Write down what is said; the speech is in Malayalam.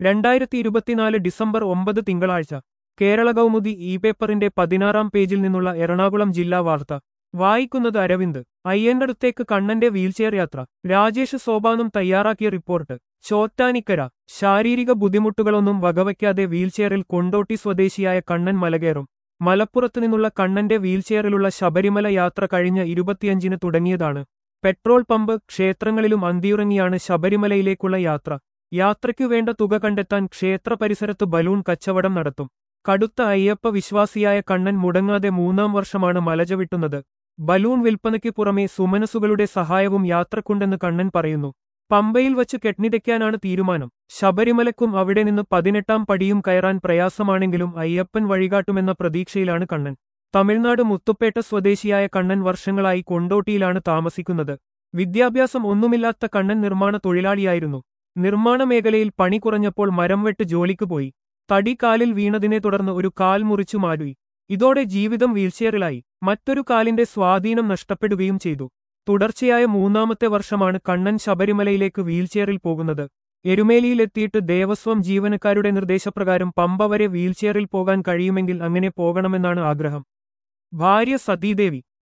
2024 ഡിസംബർ 9 തിങ്കളാഴ്ച കേരള കൗമുദി ഈ പേപ്പറിന്റെ 16-ാം പേജിൽ നിന്നുള്ള എറണാകുളം ജില്ലാ വാർത്ത വായിക്കുന്നത് അരവിന്ദ്. അയ്യന്തടുത്തേക്ക് കണ്ണന്റെ വീൽചെയർ യാത്ര. രാജേഷ് സോപാനം തയ്യാറാക്കിയ റിപ്പോർട്ട്. ചോറ്റാനിക്കര. ശാരീരിക ബുദ്ധിമുട്ടുകളൊന്നും വകവയ്ക്കാതെ വീൽചെയറിൽ കൊണ്ടോട്ടി സ്വദേശിയായ കണ്ണൻ മലകയറും. മലപ്പുറത്തു നിന്നുള്ള കണ്ണന്റെ വീൽചെയറിലുള്ള ശബരിമല യാത്ര കഴിഞ്ഞ 25-ന് തുടങ്ങിയതാണ്. പെട്രോൾ പമ്പ്, ക്ഷേത്രങ്ങളിലും അന്തിയുറങ്ങിയാണ് ശബരിമലയിലേക്കുള്ള യാത്ര. യാത്രയ്ക്കു വേണ്ട തുക കണ്ടെത്താൻ ക്ഷേത്ര പരിസരത്ത് ബലൂൺ കച്ചവടം നടത്തും. കടുത്ത അയ്യപ്പ വിശ്വാസിയായ കണ്ണൻ മുടങ്ങാതെ 3-ാം വർഷമാണ് മല ചവിട്ടുന്നത്. ബലൂൺ വിൽപ്പനയ്ക്ക് പുറമെ സുമനസുകളുടെ സഹായവും യാത്രക്കുണ്ടെന്ന് കണ്ണൻ പറയുന്നു. പമ്പയിൽ വച്ച് കെട്നിതയ്ക്കാനാണ് തീരുമാനം. ശബരിമലക്കും അവിടെ നിന്ന് 18-ാം പടിയും കയറാൻ പ്രയാസമാണെങ്കിലും അയ്യപ്പൻ വഴികാട്ടുമെന്ന പ്രതീക്ഷയിലാണ് കണ്ണൻ. തമിഴ്നാട് മുത്തുപ്പേട്ട സ്വദേശിയായ കണ്ണൻ വർഷങ്ങളായി കൊണ്ടോട്ടിയിലാണ് താമസിക്കുന്നത്. വിദ്യാഭ്യാസം ഒന്നുമില്ലാത്ത കണ്ണൻ നിർമ്മാണ തൊഴിലാളിയായിരുന്നു. നിർമ്മാണ മേഖലയിൽ പണി കുറഞ്ഞപ്പോൾ മരംവെട്ട് ജോലിക്ക് പോയി. തടി കാലിൽ വീണതിനെ തുടർന്ന് ഒരു കാൽ മുറിച്ചു മാറ്റി. ഇതോടെ ജീവിതം വീൽചെയറിലായി. മറ്റൊരു കാലിന്റെ സ്വാധീനം നഷ്ടപ്പെടുകയും ചെയ്തു. തുടർച്ചയായ 3-ാമത്തെ വർഷമാണ് കണ്ണൻ ശബരിമലയിലേക്ക് വീൽചെയറിൽ പോകുന്നത്. എരുമേലിയിലെത്തിയിട്ട് ദേവസ്വം ജീവനക്കാരുടെ നിർദ്ദേശപ്രകാരം പമ്പ വരെ വീൽചെയറിൽ പോകാൻ കഴിയുമെങ്കിൽ അങ്ങനെ പോകണമെന്നാണ് ആഗ്രഹം. ഭാര്യ സതീദേവി.